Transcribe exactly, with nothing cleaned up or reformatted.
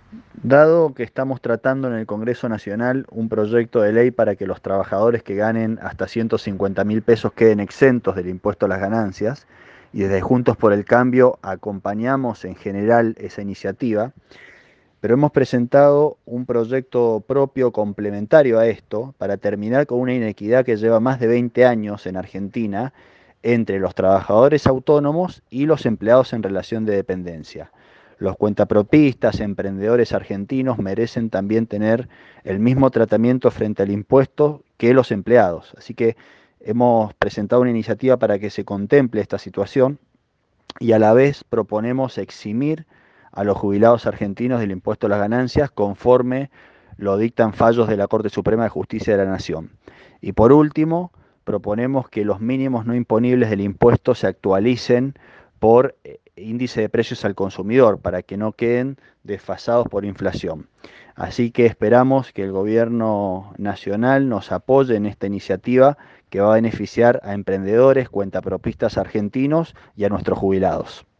Dado que estamos tratando en el Congreso Nacional un proyecto de ley para que los trabajadores que ganen hasta ciento cincuenta mil pesos queden exentos del impuesto a las ganancias, y desde Juntos por el Cambio acompañamos en general esa iniciativa, pero hemos presentado un proyecto propio complementario a esto para terminar con una inequidad que lleva más de veinte años en Argentina entre los trabajadores autónomos y los empleados en relación de dependencia. Los cuentapropistas, emprendedores argentinos merecen también tener el mismo tratamiento frente al impuesto que los empleados. Así que hemos presentado una iniciativa para que se contemple esta situación y a la vez proponemos eximir a los jubilados argentinos del impuesto a las ganancias conforme lo dictan fallos de la Corte Suprema de Justicia de la Nación. Y por último, proponemos que los mínimos no imponibles del impuesto se actualicen por eh, índice de precios al consumidor para que no queden desfasados por inflación. Así que esperamos que el gobierno nacional nos apoye en esta iniciativa que va a beneficiar a emprendedores, cuentapropistas argentinos y a nuestros jubilados.